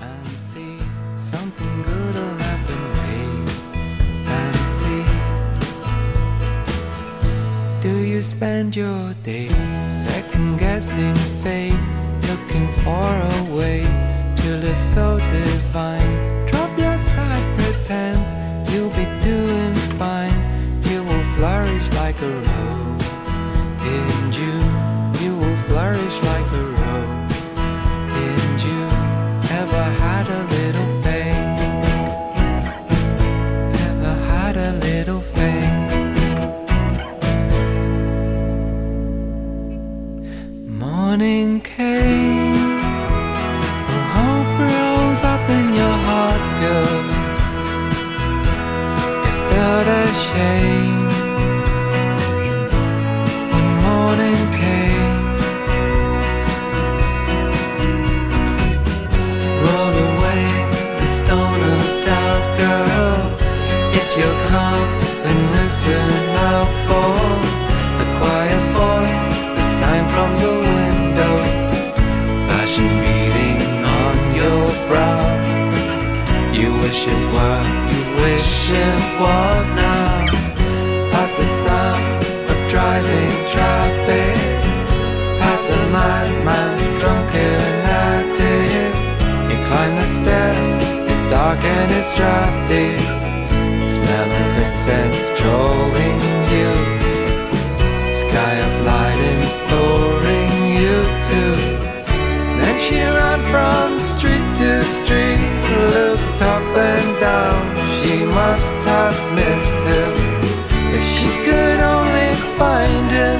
and see something good will happen. Wait and see. Do you spend your day second guessing fate, looking for a way to live so divine? Drop your side pretense, you'll be doing fine. You will flourish like a rose in June. You will flourish like a rose in June. Ever had a little faith? Ever had a little faith? Morning came, well, hope rose up in your heart, girl. It felt ashamed when morning came. Roll away the stone of doubt, girl. If you're calm, then listen out for the quiet voice, the sign from the window, passion beating on your brow. You wish it were, you wish it was now. Past the sound of driving traffic, past the madman's drunken attic. You climb the step, it's dark and it's drafty. Smell of incense drawing you, sky of light imploring you to. Then she ran from street to street, looked up and down. She must have missed him. If she could only find him.